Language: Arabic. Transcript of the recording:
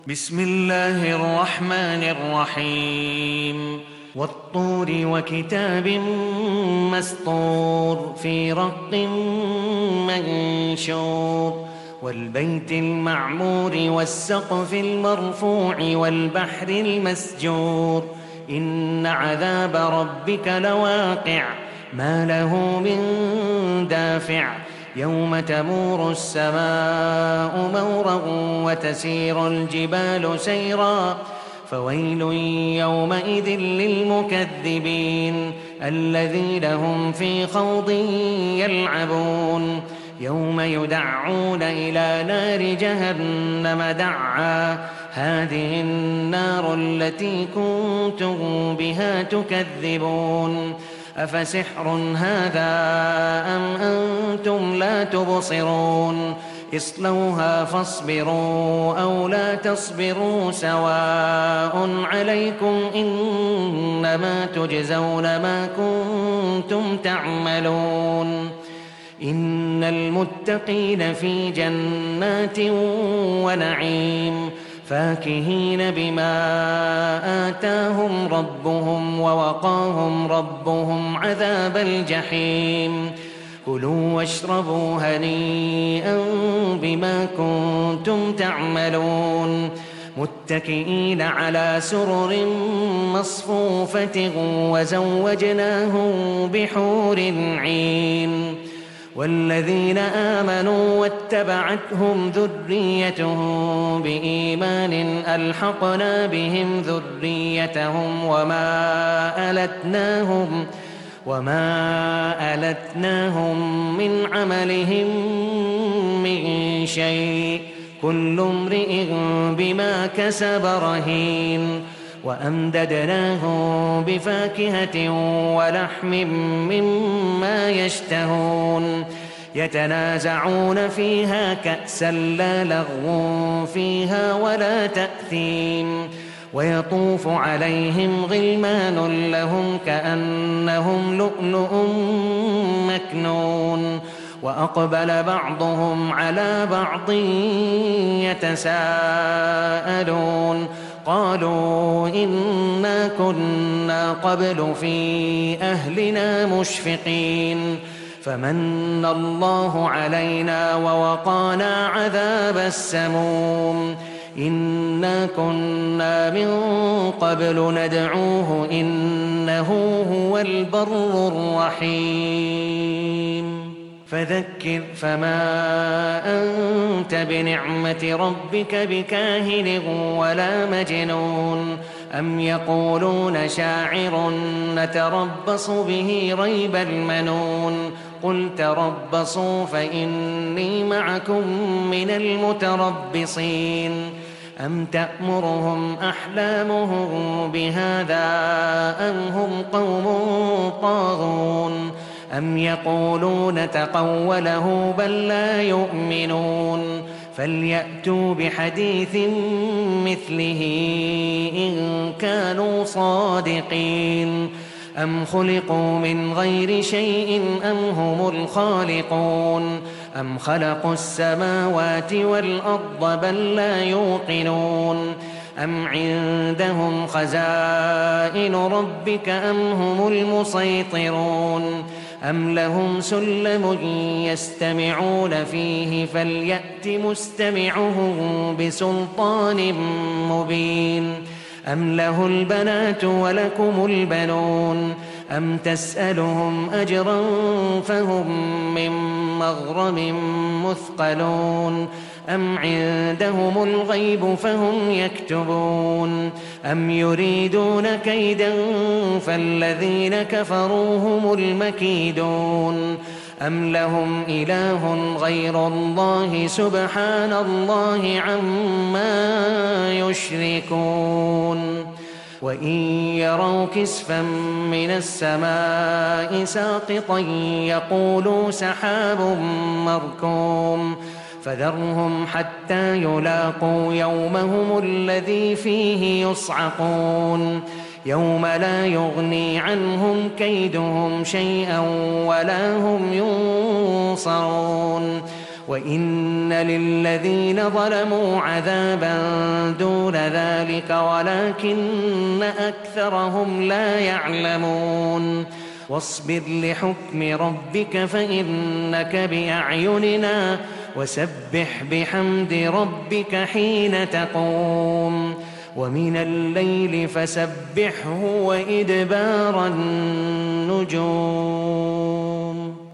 بسم الله الرحمن الرحيم والطور وكتاب مسطور في رق منشور والبيت المعمور والسقف المرفوع والبحر المسجور إن عذاب ربك لواقع ما له من دافع يوم تمور السماء مورا وتسير الجبال سيرا فويل يومئذ للمكذبين الذين هم في خوض يلعبون يوم يدعون إلى نار جهنم دعا هذه النار التي كنتم بها تكذبون أفسحر هذا أم أنتم لا تبصرون اصلوها فاصبروا أو لا تصبروا سواء عليكم إنما تجزون ما كنتم تعملون إن المتقين في جنات ونعيم فاكهين بما آتاهم ربهم ووقاهم ربهم عذاب الجحيم كلوا واشربوا هنيئا بما كنتم تعملون متكئين على سرر مصفوفة وزوجناهم بحور عين والذين آمنوا واتبعتهم ذريتهم بإيمان ألحقنا بهم ذريتهم وما ألتناهم من عملهم من شيء كل امرئ بما كسب رهين وأمددناهم بفاكهة ولحم مما يشتهون يتنازعون فيها كأسا لا لغو فيها ولا تأثيم ويطوف عليهم غلمان لهم كأنهم لؤلؤ مكنون وأقبل بعضهم على بعض يتساءلون قالوا إنا كنا قبل في أهلنا مشفقين فمن الله علينا ووقانا عذاب السموم إنا كنا من قبل ندعوه إنه هو البر الرحيم فذكر فما أنت بنعمة ربك بكاهن ولا مجنون أم يقولون شاعر نتربص به ريب المنون قل تربصوا فإني معكم من المتربصين أم تأمرهم أحلامهم بهذا أم هم قوم طاغون أم يقولون تقوله بل لا يؤمنون فليأتوا بحديث مثله إن كانوا صادقين أم خلقوا من غير شيء أم هم الخالقون أم خلقوا السماوات والأرض بل لا يوقنون أم عندهم خزائن ربك أم هم المسيطرون أم لهم سلم يستمعون فيه فليأت مستمعهم بسلطان مبين أم له البنات ولكم البنون أم تسألهم أجرا فهم من مغرم مثقلون أم عندهم الغيب فهم يكتبون أم يريدون كيدا فالذين كفروا هم المكيدون أم لهم إله غير الله سبحان الله عما يشركون وإن يروا كسفا من السماء ساقطا يقولوا سحاب مركوم فذرهم حتى يلاقوا يومهم الذي فيه يصعقون يوم لا يغني عنهم كيدهم شيئا ولا هم ينصرون وإن للذين ظلموا عذابا دون ذلك ولكن أكثرهم لا يعلمون واصبر لحكم ربك فإنك بأعيننا وسبح بحمد ربك حين تقوم ومن الليل فسبحه وإدبار النجوم